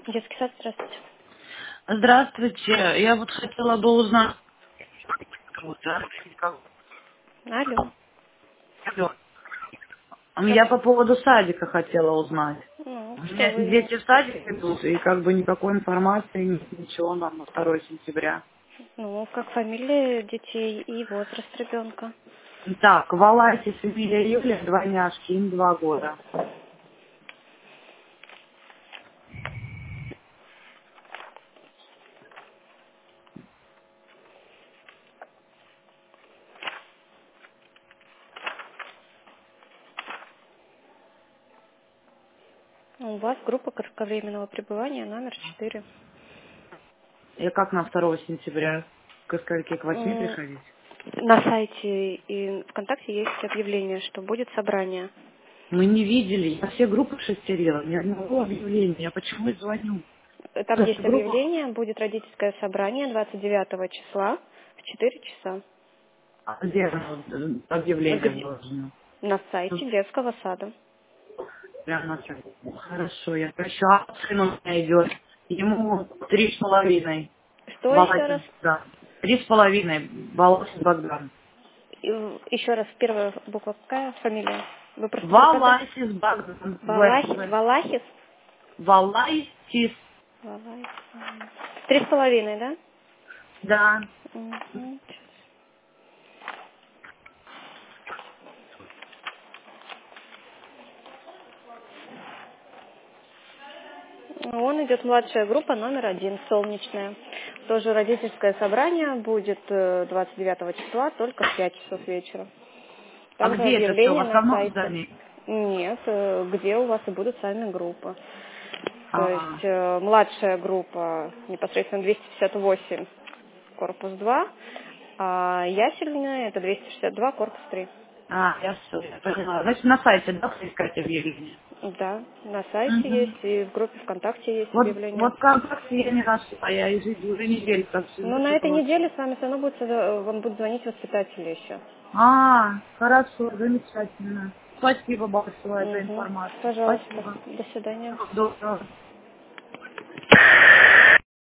Детский сад, здравствуйте. Здравствуйте. Я вот хотела бы узнать. Вот, да, Алло. алло. Как? Я по поводу садика хотела узнать. Ну, У что меня вы... дети в садик идут, и как бы никакой информации, нет, ничего нам на 2 сентября. Ну, как фамилия детей и возраст ребенка. Так, Валасис Эмилия Юлия, двойняшки, им 2 года. У вас группа кратковременного пребывания номер 4. И как на 2 сентября? К скольки, к 8 приходить? На сайте и ВКонтакте есть объявление, что будет собрание. Мы не видели, я все группы шестерила, ни одного объявления. Я почему и звоню? Там Эта есть группа, объявление, будет родительское собрание 29 числа в 4 часа. а где объявление Где? вложено? На сайте детского сада. Прям на сайте. Хорошо, я прощу. А сын у меня идет. Ему 3,5. Что еще раз? Волосин, да. 3,5. Волосин Богдан. Еще раз, первая буква какая? Фамилия? Вы просто пропадали. Волосис Богдан. Валахис? Волосис. Валахис. 3,5, да? Да. Мгм. Он идет младшая группа номер 1, солнечная. Тоже родительское собрание будет 29 числа, только в 5 часов вечера. А Также где это все? В объявление на основном сайте. здании? Нет, где у вас и будут сами группы. То есть А, младшая группа непосредственно 258, корпус 2, а ясельная это 262, корпус 3. я все, я поняла. Значит, на сайте, да, поискать объявление? Да, на сайте Угу. есть, и в группе ВКонтакте есть Вот, объявление. вот ВКонтакте я не нашла, я уже неделю как Но сижу, на что-то этой вообще. неделе с вами все равно будет, вам будут звонить воспитатели еще. Хорошо, замечательно. Спасибо большое за Угу. информацию. Пожалуйста. Спасибо. До свидания. Всего доброго.